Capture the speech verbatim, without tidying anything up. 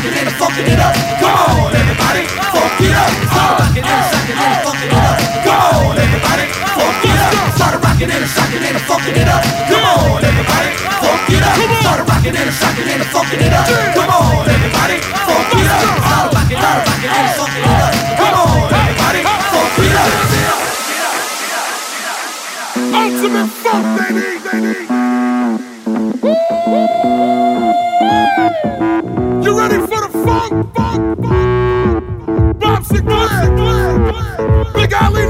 rocking and funkin' it up. Come on, everybody, funk it up. Start rocking and shocking and funkin' it up. Come on, everybody, funk it up. Start rocking and shocking and funkin' it up. Come on, everybody, funk it up. Start rocking and shocking and funkin' it up. Come on, everybody, funk it up. Start rocking, start rocking and funkin' it up. Come on, everybody, funk it up. Ultimate funk, baby, baby. You ready for the funk, funk, funk? Bob Sinclair, Big Ali.